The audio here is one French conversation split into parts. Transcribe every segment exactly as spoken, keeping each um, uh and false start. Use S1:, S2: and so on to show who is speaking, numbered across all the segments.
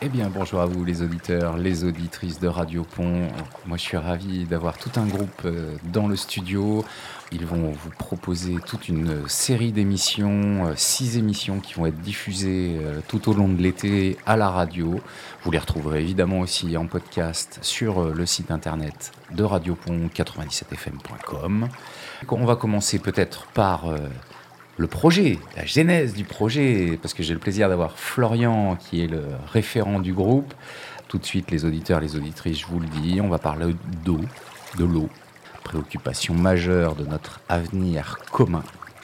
S1: Eh bien, bonjour à vous les auditeurs, les auditrices de Radio Pont. Moi, je suis ravi d'avoir tout un groupe dans le studio. Ils vont vous proposer toute une série d'émissions, six émissions qui vont être diffusées tout au long de l'été à la radio. Vous les retrouverez évidemment aussi en podcast sur le site internet de radiopont quatre-vingt-dix-sept f m point com. On va commencer peut-être par... Euh, le projet, la genèse du projet, parce que j'ai le plaisir d'avoir Florian qui est le référent du groupe. Tout de suite, les auditeurs, les auditrices, je vous le dis, on va parler d'eau, de l'eau, préoccupation majeure de notre avenir commun.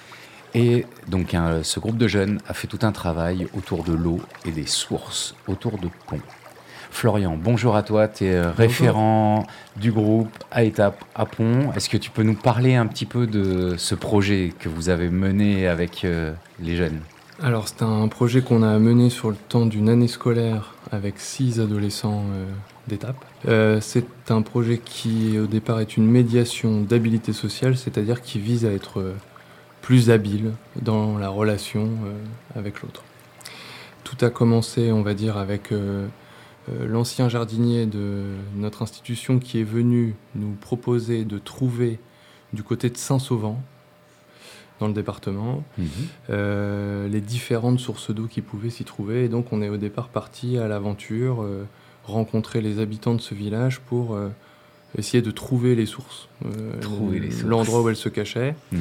S1: Et donc, un, ce groupe de jeunes a fait tout un travail autour de l'eau et des sources, autour de ponts. Florian, bonjour à toi, tu es référent du groupe à Étape à Pont. Est-ce que tu peux nous parler un petit peu de ce projet que vous avez mené avec euh, les jeunes ?
S2: Alors c'est un projet qu'on a mené sur le temps d'une année scolaire avec six adolescents euh, d'Étape. Euh, c'est un projet qui au départ est une médiation d'habilité sociale, c'est-à-dire qui vise à être euh, plus habile dans la relation euh, avec l'autre. Tout a commencé, on va dire, avec... Euh, Euh, l'ancien jardinier de notre institution qui est venu nous proposer de trouver du côté de Saint-Sauvent, dans le département, mmh. euh, les différentes sources d'eau qui pouvaient s'y trouver. Et donc on est au départ parti à l'aventure, euh, rencontrer les habitants de ce village pour euh, essayer de trouver les sources, euh,
S1: trouver les sources.
S2: L'endroit où elles se cachaient, mmh.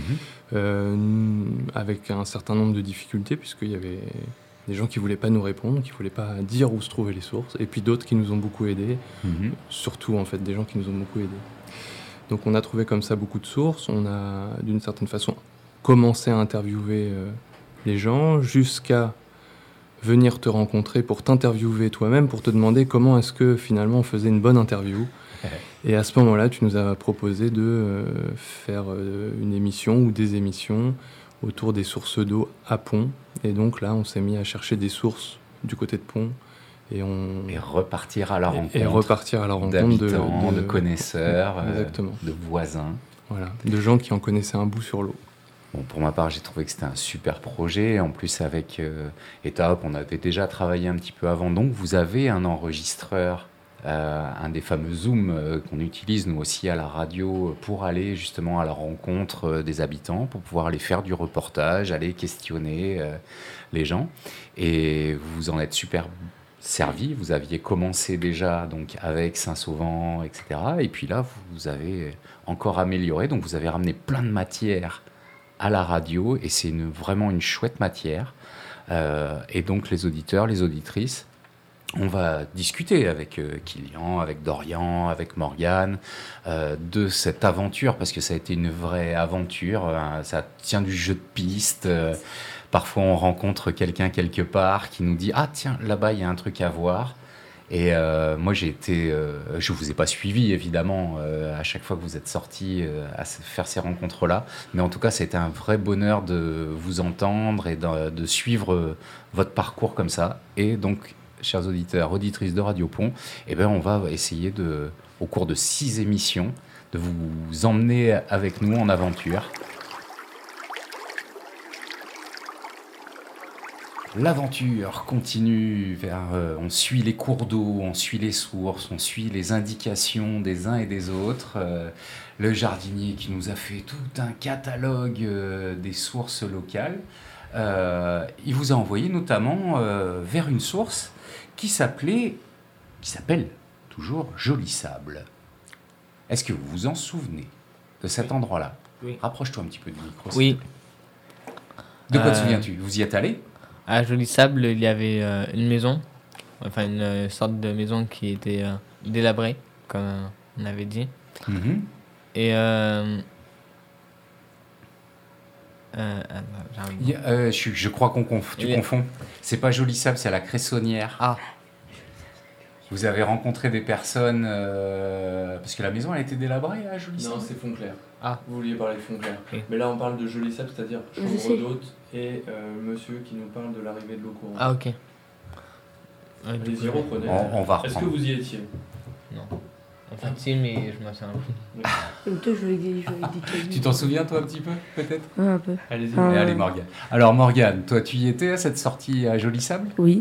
S1: euh,
S2: avec un certain nombre de difficultés, puisqu'il y avait... des gens qui ne voulaient pas nous répondre, qui ne voulaient pas dire où se trouvaient les sources, et puis d'autres qui nous ont beaucoup aidés, mmh. surtout en fait des gens qui nous ont beaucoup aidés. Donc on a trouvé comme ça beaucoup de sources, on a d'une certaine façon commencé à interviewer euh, les gens, jusqu'à venir te rencontrer pour t'interviewer toi-même, pour te demander comment est-ce que finalement on faisait une bonne interview. Et à ce moment-là, tu nous as proposé de euh, faire euh, une émission ou des émissions autour des sources d'eau à Pont. Et donc là, on s'est mis à chercher des sources du côté de Pont. Et, on...
S1: et repartir à la rencontre.
S2: Et repartir à la rencontre
S1: d'habitants,
S2: de,
S1: de, de connaisseurs,
S2: exactement.
S1: Euh, de voisins.
S2: Voilà, de gens qui en connaissaient un bout sur l'eau.
S1: Bon, pour ma part, j'ai trouvé que c'était un super projet. En plus, avec euh, Étape, on avait déjà travaillé un petit peu avant. Donc, vous avez un enregistreur, euh, un des fameux Zoom euh, qu'on utilise nous aussi à la radio pour aller justement à la rencontre euh, des habitants, pour pouvoir aller faire du reportage, aller questionner euh, les gens. Et vous vous en êtes super servi. Vous aviez commencé déjà donc avec Saint-Sauvent, et cetera. Et puis là, vous avez encore amélioré. Donc, vous avez ramené plein de matières à la radio, et c'est une, vraiment une chouette matière. Euh, et donc, les auditeurs, les auditrices, on va discuter avec euh, Kylian, avec Dorian, avec Morgane, euh, de cette aventure, parce que ça a été une vraie aventure. Hein, ça tient du jeu de piste. Euh, parfois, on rencontre quelqu'un quelque part qui nous dit « Ah, tiens, là-bas, il y a un truc à voir ». Et euh, moi, j'ai été... Euh, je ne vous ai pas suivi, évidemment, euh, à chaque fois que vous êtes sortis euh, à faire ces rencontres-là. Mais en tout cas, c'était un vrai bonheur de vous entendre et de, de suivre euh, votre parcours comme ça. Et donc, chers auditeurs, auditrices de Radio Pont, eh ben, on va essayer, de, au cours de six émissions, de vous emmener avec nous en aventure. L'aventure continue, vers, euh, on suit les cours d'eau, on suit les sources, on suit les indications des uns et des autres. Euh, le jardinier qui nous a fait tout un catalogue euh, des sources locales, euh, il vous a envoyé notamment euh, vers une source qui s'appelait, qui s'appelle toujours Joli Sable. Est-ce que vous vous en souvenez de cet endroit-là ?
S3: Oui.
S1: Rapproche-toi un petit peu du micro.
S3: Oui.
S1: De quoi
S3: euh...
S1: te souviens-tu ? Vous y êtes allé ?
S3: À Joli Sable, il y avait euh, une maison, enfin une euh, sorte de maison qui était euh, délabrée, comme euh, on avait dit.
S1: Mm-hmm.
S3: Et euh, euh,
S1: Il y a, euh, je, je crois qu'on conf, tu
S3: Il y a...
S1: confonds. C'est pas Joli Sable, c'est à la Cressonnière.
S3: Ah.
S1: Vous avez rencontré des personnes euh, parce que la maison elle était délabrée à Joli Sable.
S2: Non, c'est Fontclair.
S3: Ah.
S2: Vous vouliez parler de Fontclair.
S3: Oui.
S2: Mais là, on parle de Joli Sable, c'est-à-dire chambre d'hôte et euh, monsieur qui nous parle de l'arrivée de l'eau courante.
S3: Ah, ok. Ouais,
S2: Allez-y, reprenez.
S1: On, on va reprendre.
S2: Est-ce que vous y étiez ?
S3: Non. En fait, si, mais je m'en souviens plus.
S4: Toi, je vais, je vais
S1: Tu t'en souviens, toi, un petit peu, peut-être ?
S4: Ouais, un peu.
S2: Allez-y.
S4: Ah.
S1: Allez, Morgane. Alors, Morgane, toi, tu y étais à cette sortie à Joli Sable ?
S4: Oui.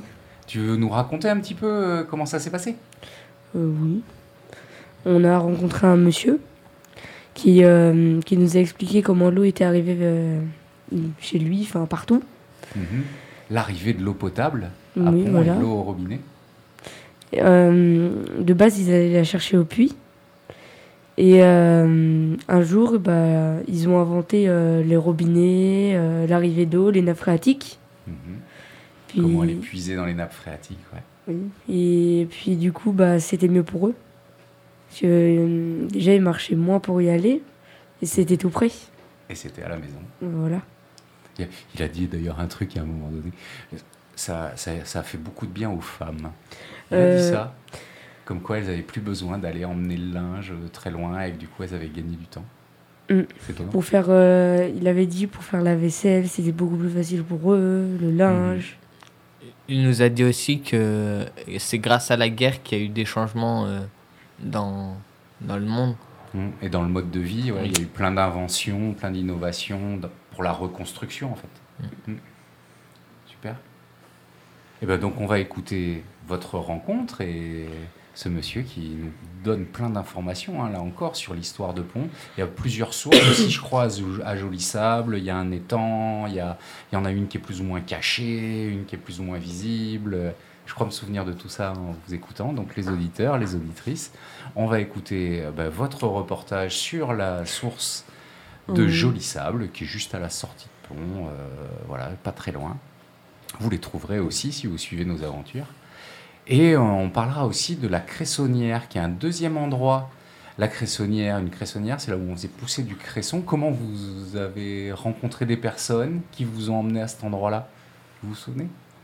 S1: Tu veux nous raconter un petit peu euh, comment ça s'est passé?
S4: Euh, oui. On a rencontré un monsieur qui, euh, qui nous a expliqué comment l'eau était arrivée euh, chez lui, enfin partout.
S1: Mmh. L'arrivée de l'eau potable à
S4: Oui,
S1: Pont
S4: voilà.
S1: et de l'eau au robinet.
S4: Euh, de base, ils allaient la chercher au puits. Et euh, un jour, bah, ils ont inventé euh, les robinets, euh, l'arrivée d'eau, les nappes phréatiques.
S1: Mmh.
S4: Puis,
S1: Comment aller puiser dans les nappes phréatiques, ouais.
S4: oui. Et puis du coup, bah, c'était mieux pour eux. Parce que, euh, déjà, ils marchaient moins pour y aller. Et c'était tout près.
S1: Et c'était à la maison.
S4: Voilà.
S1: Il a, il a dit d'ailleurs un truc à un moment donné. Ça, ça, ça a fait beaucoup de bien aux femmes. Il a
S4: Euh,
S1: dit ça. Comme quoi elles n'avaient plus besoin d'aller emmener le linge très loin et que du coup elles avaient gagné du temps.
S4: Mm.
S1: C'est étonnant.
S4: Pour faire, euh, il avait dit pour faire la vaisselle, c'était beaucoup plus facile pour eux, le linge.
S3: Il nous a dit aussi que c'est grâce à la guerre qu'il y a eu des changements euh, dans, dans le monde.
S1: Mmh. Et dans le mode de vie, ouais,
S3: Oui.
S1: il y a eu plein d'inventions, plein d'innovations d- pour la reconstruction en fait. Mmh. Super. Et ben donc on va écouter votre rencontre et ce monsieur qui nous donne plein d'informations, hein, là encore, sur l'histoire de Pont. Il y a plusieurs sources aussi, je crois, à Jou- à Joli-Sable. Il y a un étang, il y, a, il y en a une qui est plus ou moins cachée, une qui est plus ou moins visible. Je crois me souvenir de tout ça en vous écoutant. Donc les auditeurs, les auditrices, on va écouter euh, bah, votre reportage sur la source de
S4: Oui.
S1: Joli-Sable, qui est juste à la sortie de Pont, euh, voilà, pas très loin. Vous les trouverez aussi si vous suivez nos aventures. Et on parlera aussi de la Cressonnière, qui est un deuxième endroit. La Cressonnière, une cressonnière, c'est là où on faisait pousser du cresson. Comment vous avez rencontré des personnes qui vous ont emmené à cet endroit-là? Vous vous souvenez?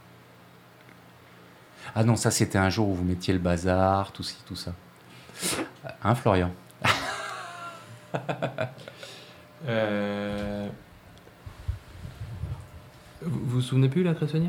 S1: Ah non, ça c'était un jour où vous mettiez le bazar, tout ci, tout ça. Hein, Florian?
S2: Euh... Vous vous vous souvenez plus, la Cressonnière?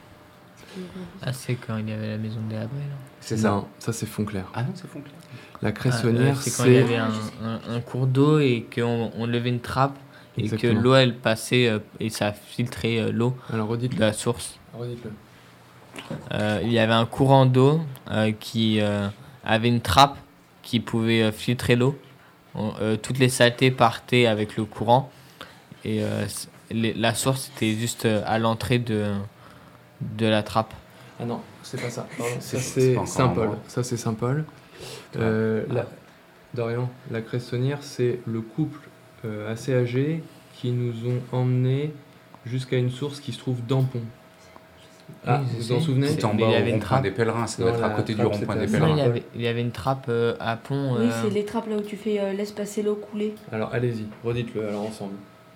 S3: Ah, c'est quand il y avait la maison délabrée, là.
S1: C'est ça.
S2: Non, ça c'est Fontclair.
S1: Ah non, c'est Fontclair.
S2: La
S3: Ah,
S2: Cressonnière,
S3: euh, c'est quand il y
S2: c'est...
S3: avait un, un, un cours d'eau et qu'on on levait une trappe et
S2: Exactement.
S3: que l'eau, elle passait euh, et ça filtrait euh, l'eau
S2: Alors
S3: de
S2: redites-le.
S3: la source.
S2: Redites-le.
S3: Euh, il y avait un courant d'eau euh, qui euh, avait une trappe qui pouvait euh, filtrer l'eau. On- euh, toutes les saletés partaient avec le courant et euh, c- les- la source était juste euh, à l'entrée de, de la trappe.
S2: Ah non, c'est pas ça. Pardon.
S1: C'est-
S2: Ça
S1: c'est
S2: c'est
S1: pas encore
S2: Saint-Paul.
S1: l'endroit.
S2: Ça c'est Saint-Paul. Euh, la... Dorian, la Cressonnière, c'est le couple euh, assez âgé qui nous ont emmenés jusqu'à une source qui se trouve dans Pont. Ah,
S3: Oui, je
S2: vous vous en
S3: sais.
S2: souvenez?
S3: C'est-
S1: Tout en
S3: mais
S1: bas
S3: il y
S1: au
S3: avait une
S1: rond-point
S3: trappe.
S1: des pèlerins, ça doit
S2: Non,
S1: être à
S2: la
S1: côté du
S2: trappe,
S1: rond-point
S2: c'était
S1: des
S2: à
S3: Non, il, y
S1: pèlerins.
S3: avait, il y avait une trappe euh, à Pont.
S4: Oui,
S3: euh,
S4: c'est les trappes là où tu fais euh, laisse passer l'eau couler.
S2: Alors allez-y, redites-le alors ensemble.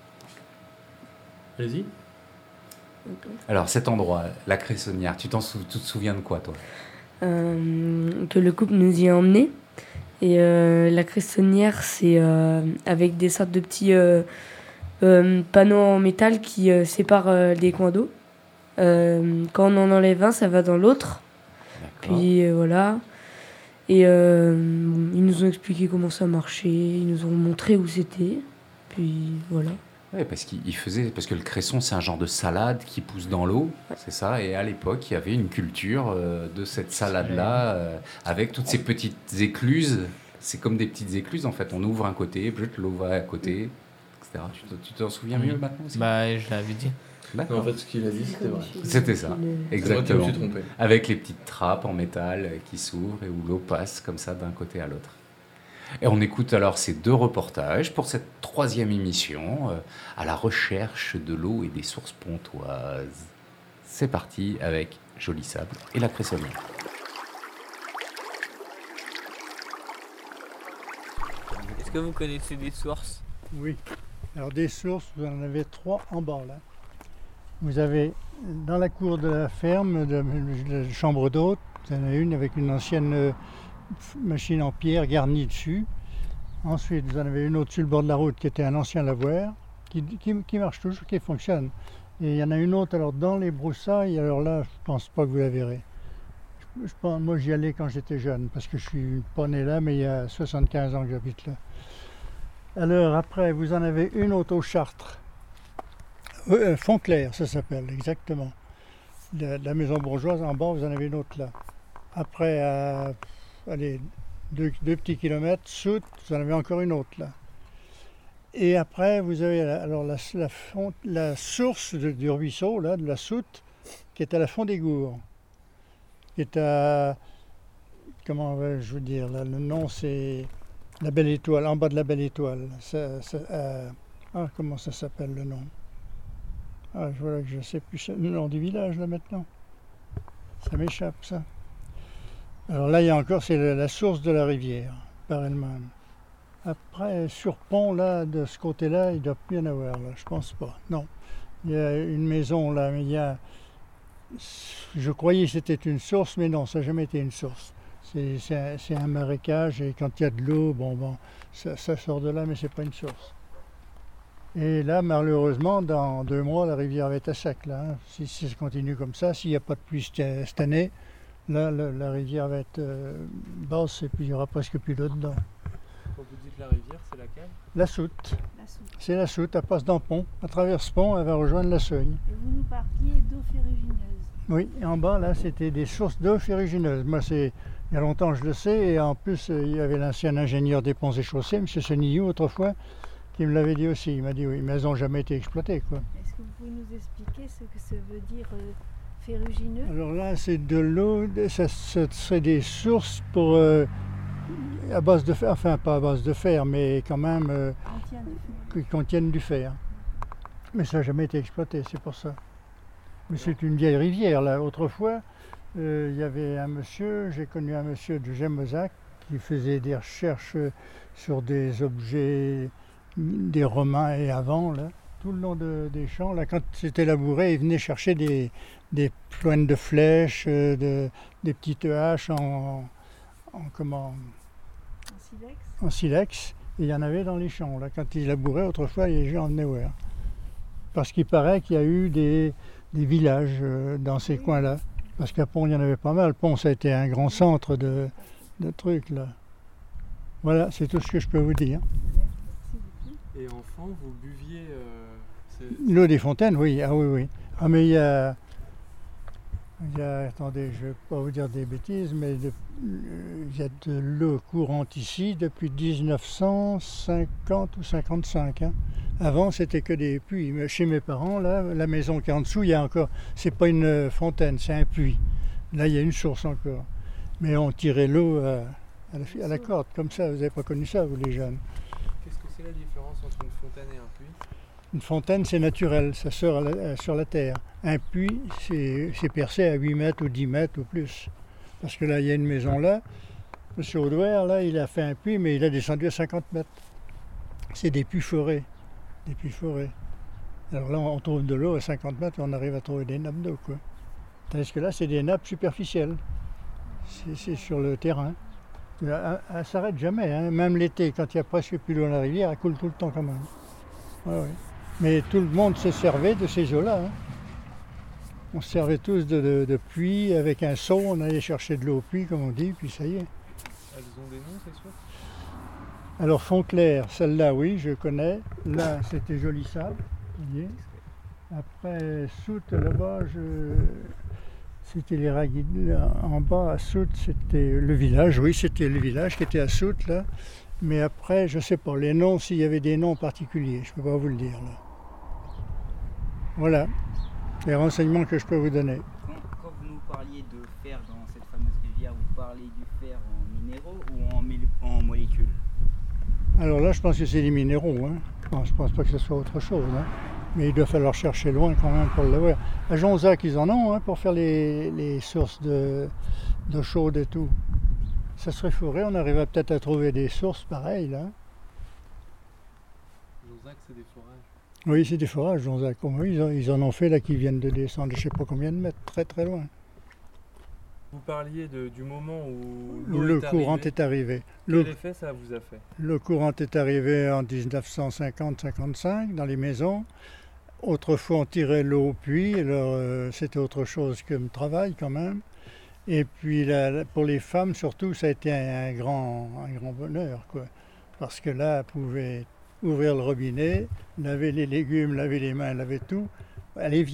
S2: Allez-y.
S1: Alors cet endroit, la Cressonnière, tu, t'en sou- tu te souviens de quoi toi?
S4: Euh, que le couple nous y a emmenés. Et euh, la cressonnière, c'est euh, avec des sortes de petits euh, euh, panneaux en métal qui euh, séparent euh, les coins d'eau. Euh, quand on en enlève un, ça va dans l'autre.
S1: D'accord.
S4: Puis euh, voilà. Et euh, ils nous ont expliqué comment ça marchait, ils nous ont montré où c'était. Puis voilà.
S1: Ouais, parce qu'il il faisait, parce que le cresson, c'est un genre de salade qui pousse dans l'eau, c'est ça. Et à l'époque, il y avait une culture euh, de cette salade-là, euh, avec toutes ces petites écluses. C'est comme des petites écluses, en fait. On ouvre un côté, brut, l'eau va à côté, et cetera. Tu te- tu t'en souviens mieux
S3: Mhm.
S1: maintenant aussi?
S3: Bah, je l'avais dit.
S2: Non,
S1: D'accord.
S2: en fait, ce qu'il a dit, c'était vrai.
S1: C'était ça.
S2: C'est moi qui me
S1: Exactement.
S2: suis trompé.
S1: Avec les petites trappes en métal euh, qui s'ouvrent et où l'eau passe comme ça d'un côté à l'autre. Et on écoute alors ces deux reportages pour cette troisième émission euh, à la recherche de l'eau et des sources pontoises. C'est parti avec Joli-Sable et la Cressonnière.
S3: Est-ce que vous connaissez des sources?
S5: Oui. Alors des sources, vous en avez trois en bas là. Vous avez dans la cour de la ferme, de la chambre d'hôte, vous en avez une avec une ancienne euh, f- machine en pierre garnie dessus. Ensuite, vous en avez une autre sur le bord de la route qui était un ancien lavoir, qui, qui, qui marche toujours, qui fonctionne. Et il y en a une autre alors dans les broussailles, alors là, je pense pas que vous la verrez. Je, je pense, moi j'y allais quand j'étais jeune, parce que je suis pas né là, mais il y a soixante-quinze ans que j'habite là. Alors après, vous en avez une autre au Chartres. Euh, Fontclair, ça s'appelle, exactement. de la maison bourgeoise, en bas, vous en avez une autre là. Après, à, allez, deux, deux petits kilomètres, Soute, vous en avez encore une autre là. Et après, vous avez alors la, la, fond, la source de, du ruisseau, là, de la Soute, qui est à la Fond des Gours, qui est à, comment vais-je vous dire, là, le nom c'est la Belle Étoile, en bas de la Belle Étoile. Ça, ça, euh, ah, comment ça s'appelle le nom? Ah, voilà que je ne sais plus le nom du village là maintenant. Ça m'échappe ça. Alors là, il y a encore, c'est la, la source de la rivière, par elle-même. Après, sur pont, là, de ce côté-là, il ne doit plus y en avoir, là, je pense pas. Non. Il y a une maison là, mais il y a. Je croyais que c'était une source, mais non, ça n'a jamais été une source. C'est, c'est, un, c'est un marécage et quand il y a de l'eau, bon, bon, ça, ça sort de là, mais c'est pas une source. Et là, malheureusement, dans deux mois, la rivière va être à sec. Là, hein. Si, si ça continue comme ça, s'il n'y a pas de pluie cette, cette année, là, la, la rivière va être euh, basse et puis il n'y aura presque plus d'eau dedans.
S2: Quand vous dites la rivière, c'est laquelle?
S5: La Soute.
S6: La Soute.
S5: C'est la Soute, elle passe dans le pont. À travers ce pont, elle va rejoindre la Seugne.
S6: Et vous nous parliez d'eau ferrugineuse.
S5: Oui, et en bas, là, c'était des sources d'eau ferrugineuse. Moi, c'est, il y a longtemps, je le sais, et en plus, il y avait l'ancien ingénieur des ponts et chaussées, M. Senillou, autrefois, qui me l'avait dit aussi. Il m'a dit, oui, mais elles n'ont jamais été exploitées, quoi.
S6: Est-ce que vous pouvez nous expliquer ce que ça veut dire euh, ferrugineux?
S5: Alors là, c'est de l'eau, ça, ça serait des sources pour, euh, à base de fer, enfin, pas à base de fer, mais quand même, euh,
S6: Contient du fer.
S5: qui contiennent du fer. Mais ça n'a jamais été exploité, c'est pour ça. Mais c'est une vieille rivière, là. Autrefois, euh, il y avait un monsieur, j'ai connu un monsieur de Gémezac, qui faisait des recherches sur des objets des Romains et avant, là. Tout le long de, des champs, là, quand c'était labouré, il venait chercher des, des pointes de flèches, euh, de, des petites haches en, en, comment,
S6: En silex.
S5: en silex. Et il y en avait dans les champs, là. Quand il labourait, autrefois, les gens en venaient voir. Parce qu'il paraît qu'il y a eu des... des villages euh, dans ces coins-là. Parce qu'à Pont, il y en avait pas mal. Pont, ça a été un grand centre de, de trucs, là. Voilà, c'est tout ce que je peux vous dire.
S2: Et enfant, vous buviez euh, c'est-
S5: L'eau des fontaines, oui. Ah oui, oui. Ah, mais il y a... Il y a, attendez, je ne vais pas vous dire des bêtises, mais de- euh, il y a de l'eau courante ici depuis dix-neuf cent cinquante ou cinquante-cinq. Hein. Avant, c'était que des puits. Mais chez mes parents, là, la maison qui est en dessous, il y a encore. C'est pas une fontaine, c'est un puits. Là, il y a une source encore. Mais on tirait l'eau à, à la, à la corde, comme ça. Vous n'avez pas connu ça, vous les jeunes.
S2: Qu'est-ce que c'est la différence entre une fontaine et un puits?
S5: Une fontaine, c'est naturel, ça sort à la- sur la terre. Un puits, c'est c'est percé à huit mètres ou dix mètres ou plus. Parce que là, il y a une maison là. Monsieur Audouer, là, il a fait un puits, mais il a descendu à cinquante mètres. C'est des puits forés. Des puits forés. Alors là, on trouve de l'eau à cinquante mètres et on arrive à trouver des nappes d'eau, quoi. Tandis que là, c'est des nappes superficielles. C'est c'est sur le terrain. Elle ne s'arrête jamais, hein. Même l'été, quand il y a presque plus d'eau dans la rivière, elle coule tout le temps quand même. Ouais, ouais. Mais tout le monde se servait de ces eaux-là. Hein. On se servait tous de, de, de puits avec un seau, on allait chercher de l'eau au puits, comme on dit, puis ça y est.
S2: Elles ont des noms, c'est sûr?
S5: Alors Fontclair, celle-là, oui, je connais. Là, c'était Joli Sable, vous voyez. Après, Soute, là-bas, je... c'était les Raguides. En bas, à Soute, c'était le village. Oui, c'était le village qui était à Soute, là. Mais après, je ne sais pas, les noms, s'il y avait des noms particuliers, je ne peux pas vous le dire, là. Voilà, les renseignements que je peux vous donner.
S7: Quand, quand vous nous parliez de fer dans cette fameuse rivière, vous parlez du fer en minéraux ou en, mé- en molécules?
S5: Alors là, je pense que c'est des minéraux. Hein. Non, je ne pense pas que ce soit autre chose. Hein. Mais il doit falloir chercher loin quand même pour l'avoir. À Jonzac, ils en ont hein, pour faire les, les sources de, d'eau chaude et tout. Ça serait forêt, on arriverait peut-être à trouver des sources pareilles là.
S2: Jonzac, c'est des forages.
S5: Oui, c'est des forages, Jonzac. Oui, ils, en, ils en ont fait là qui viennent de descendre, je ne sais pas combien de mètres, très très loin.
S2: Vous parliez de- du moment où
S5: Où
S2: l'eau
S5: l'eau
S2: est
S5: courante
S2: arrivée.
S5: est arrivée. L'eau
S2: Quel effet ça vous a fait?
S5: L'eau courante est arrivée en dix-neuf cent cinquante cinquante-cinq dans les maisons. Autrefois, on tirait l'eau au puits, alors euh, c'était autre chose que le travail quand même. Et puis la- la- pour les femmes, surtout, ça a été un, un grand, un grand bonheur, quoi. Parce que là, elles pouvaient ouvrir le robinet, laver les légumes, laver les mains, laver tout, à l'évier.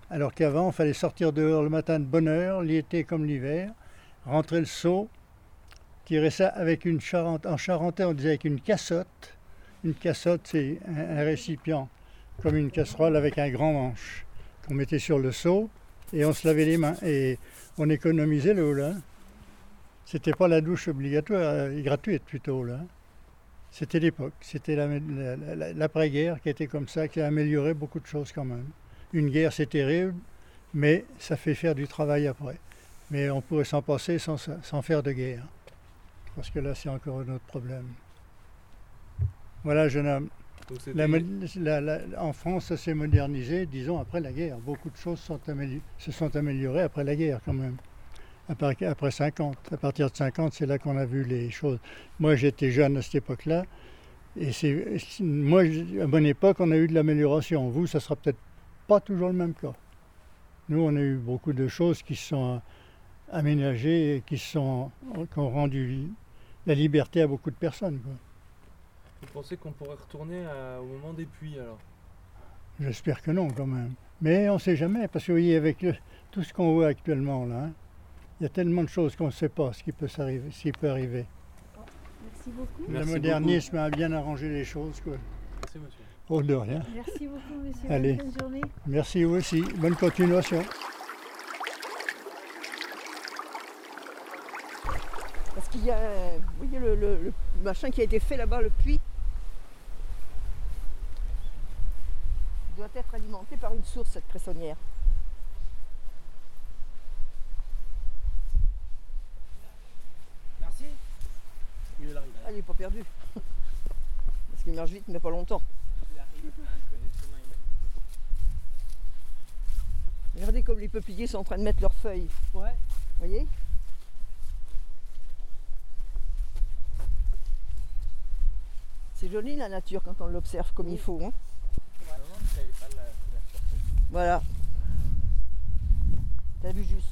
S5: Alors qu'avant, il fallait sortir dehors le matin de bonne heure, l'été comme l'hiver, rentrer le seau, tirer ça avec une charente. En charentais, on disait avec une cassotte. Une cassotte, c'est un, un récipient, comme une casserole avec un grand manche, qu'on mettait sur le seau, et on se lavait les mains. Et on économisait l'eau, là. C'était pas la douche obligatoire, gratuite plutôt, là. C'était l'époque, c'était la, la, la, l'après-guerre qui était comme ça, qui a amélioré beaucoup de choses quand même. Une guerre, c'est terrible, mais ça fait faire du travail après. Mais on pourrait s'en passer sans, sans faire de guerre. Parce que là, c'est encore un autre problème. Voilà, jeune homme. La, la, la, en France, ça s'est modernisé, disons, après la guerre. Beaucoup de choses sont amélior- se sont améliorées après la guerre, quand même. Après, après cinquante. À partir de cinquante, c'est là qu'on a vu les choses. Moi, j'étais jeune à cette époque-là. Et c'est, moi, à mon époque, on a eu de l'amélioration. Vous, ça sera peut-être pas toujours le même cas. Nous, on a eu beaucoup de choses qui se sont aménagées et qui, sont, qui ont rendu la liberté à beaucoup de personnes, quoi.
S2: Vous pensez qu'on pourrait retourner à, au moment des pluies alors?
S5: J'espère que non, quand même. Mais on ne sait jamais, parce que vous voyez, avec le, tout ce qu'on voit actuellement, là, hein, il y a tellement de choses qu'on ne sait pas ce qui peut s'arriver, ce qui peut arriver.
S6: Oh, merci beaucoup.
S5: Le
S2: Merci
S5: modernisme
S2: beaucoup.
S5: a bien arrangé les choses, quoi.
S2: Merci monsieur.
S5: Oh, de rien.
S6: Merci beaucoup, monsieur.
S5: Allez.
S6: Bonne journée.
S5: Merci vous aussi. Bonne continuation.
S8: Parce qu'il y a, vous voyez le, le, le machin qui a été fait là-bas, le puits, doit être alimenté par une source, cette cressonnière.
S7: Merci.
S8: Il arrive. Ah, il n'est pas perdu. Parce qu'il marche vite, mais pas longtemps. Regardez comme les peupliers sont en train de mettre leurs feuilles.
S7: Ouais.
S8: Vous voyez? C'est joli la nature quand on l'observe comme il faut. Hein. Voilà. T'as vu juste.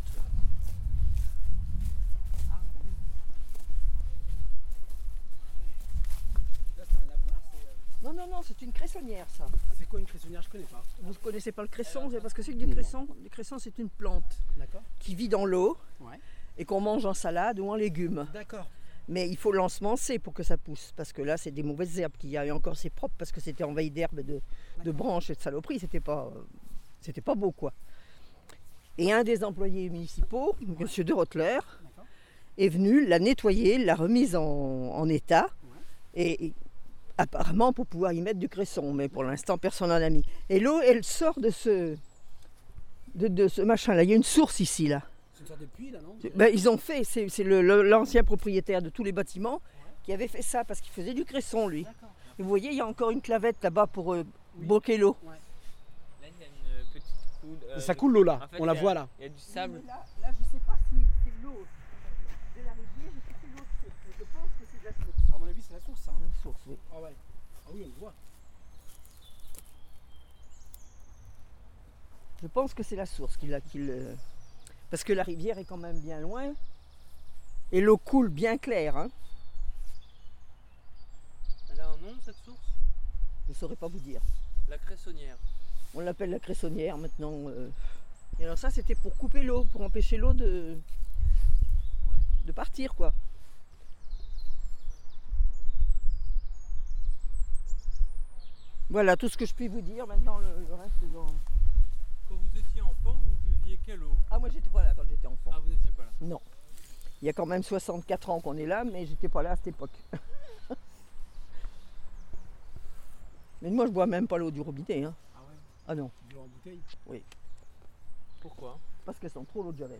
S7: Là, c'est un lavoir, c'est.
S8: Non, non, non, c'est une cressonnière ça.
S7: C'est quoi une cressonnière? Je connais pas.
S8: Vous ne connaissez pas le cresson, c'est parce que c'est que du cresson. Le cresson, c'est une plante
S7: D'accord.
S8: qui vit dans l'eau
S7: Ouais.
S8: et qu'on mange en salade ou en légumes.
S7: D'accord.
S8: Mais il faut l'ensemencer pour que ça pousse, parce que là, c'est des mauvaises herbes qu'il y a. Et encore, c'est propre parce que c'était envahi d'herbes, et de, de branches et de saloperies. C'était pas, c'était pas beau, quoi. Et un des employés municipaux, ouais. Monsieur de Rottler, est venu la nettoyer, l'a remise en, en état, ouais. et, et apparemment pour pouvoir y mettre du cresson. Mais pour l'instant, personne n'en a mis. Et l'eau, elle sort de ce, de, de ce machin-là. Il y a une source ici, là.
S7: C'est une sorte de puits là, non?
S8: Ben, ils ont fait, c'est, c'est le, le, l'ancien propriétaire de tous les bâtiments, ouais. qui avait fait ça parce qu'il faisait du cresson lui.
S7: D'accord.
S8: Et vous voyez, il y a encore une clavette là-bas pour euh, oui. bloquer l'eau.
S3: Ouais. Là, il y a une petite coude. Euh,
S7: ça coule l'eau là,
S3: en fait,
S7: on la
S3: a,
S7: voit là.
S3: Il y a du sable.
S8: Là, là, je sais pas si c'est l'eau de la rivière ou si c'est l'eau de source, mais je pense que c'est de la source.
S7: À mon avis, c'est la source, hein.
S8: La source, oui.
S7: Ah ouais. Ah oui, on le voit.
S8: Je pense que c'est la source qu'il a, qu'il, euh... parce que la rivière est quand même bien loin et l'eau coule bien claire. Hein.
S2: Elle a un nom cette source?
S8: Je ne saurais pas vous dire.
S2: La cressonnière.
S8: On l'appelle la cressonnière maintenant. Euh... Et alors ça c'était pour couper l'eau, pour empêcher l'eau de, de partir quoi. Voilà tout ce que je puis vous dire. Maintenant le, le reste est dans...
S2: Quand vous étiez enfant, vous buviez quelle eau?
S8: Ah moi j'étais pas là quand j'étais enfant.
S2: Ah vous n'étiez pas là?
S8: Non. Il y a quand même soixante-quatre ans qu'on est là, mais j'étais pas là à cette époque. Mais moi je bois même pas l'eau du robinet. Hein.
S7: Ah ouais?
S8: Ah non.
S7: Du en bouteille?
S8: Oui.
S2: Pourquoi?
S8: Parce qu'elles sont trop l'eau de Javel.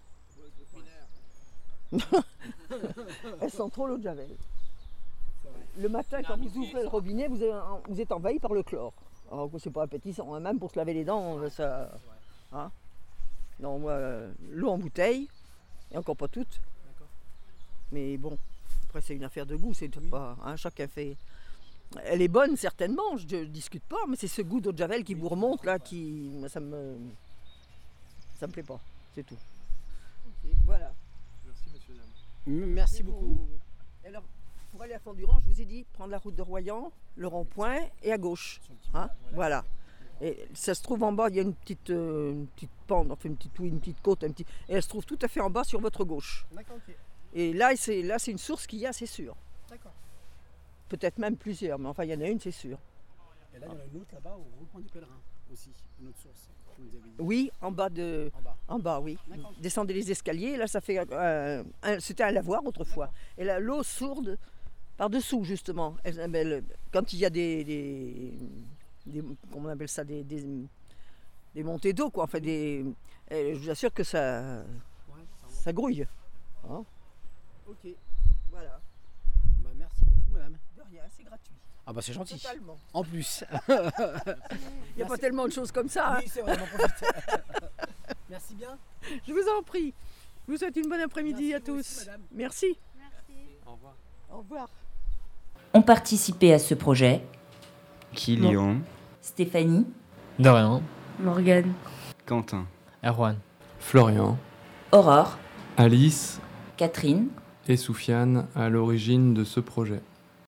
S7: Ouais,
S8: Elles sont trop l'eau de Javel.
S7: c'est vrai.
S8: Le matin quand vous ouvrez le robinet, vous êtes, vous êtes envahi par le chlore. Alors que c'est pas appétissant, hein. Même pour se laver les dents, ça... Hein. Non, moi, euh, l'eau en bouteille, et encore pas toute.
S7: D'accord.
S8: Mais bon, après c'est une affaire de goût, c'est oui. pas... Hein, chacun fait... Elle est bonne certainement, je ne discute pas, mais c'est ce goût d'eau de Javel qui oui, vous remonte là, qui... Ça me... Ça me plaît pas, c'est tout.
S7: Okay.
S8: Voilà.
S2: Merci monsieur dame.
S7: Merci
S8: et
S7: beaucoup.
S8: Vous... Alors, pour aller à Fondurant, je vous ai dit, prendre la route de Royan, le rond-point et à gauche. Hein, voilà. Et ça se trouve en bas, il y a une petite, euh, une petite pente, enfin une petite, oui, une petite côte, un petit, et elle se trouve tout à fait en bas sur votre gauche.
S9: D'accord, ok.
S8: Et là, c'est, là, c'est une source qu'il y a, c'est sûr.
S9: D'accord.
S8: Peut-être même plusieurs, mais enfin, il y en a une, c'est sûr.
S9: Et là, il y en a une autre là-bas au rond-point des pèlerins aussi, une autre source. Que vous avez dit.
S8: Oui, en bas de.
S9: En bas.
S8: En bas, oui.
S9: D'accord.
S8: Vous descendez les escaliers, là, ça fait. euh, un- c'était un lavoir autrefois. Et là, l'eau sourde par-dessous, justement. Elle- elle- quand il y a des. des, des- comment on appelle ça Des, des, des montées d'eau, quoi. Enfin, des. euh, je vous assure que ça.
S9: Ouais, ça remonte.
S8: Ça grouille. Hein.
S9: Ok.
S8: Voilà.
S9: Bah, merci beaucoup, madame.
S8: De rien, c'est gratuit.
S9: Ah bah c'est gentil.
S8: Totalement.
S9: En plus.
S8: Il n'y a pas tellement de choses comme ça. hein.
S9: Oui, c'est vrai, j'en profite. Merci bien.
S8: Je vous en prie. Je vous souhaite une bonne après-midi
S9: Merci
S8: à
S9: vous
S8: tous.
S9: aussi, madame.
S8: Merci.
S9: Au revoir.
S8: Au revoir.
S10: Ont participé à ce projet
S7: Kylian,
S10: Stéphanie,
S3: Dorian,
S4: Morgane.
S7: Quentin.
S3: Erwan.
S2: Florian,
S10: Aurore,
S2: Alice
S10: Catherine,
S2: et Soufiane à l'origine de ce projet.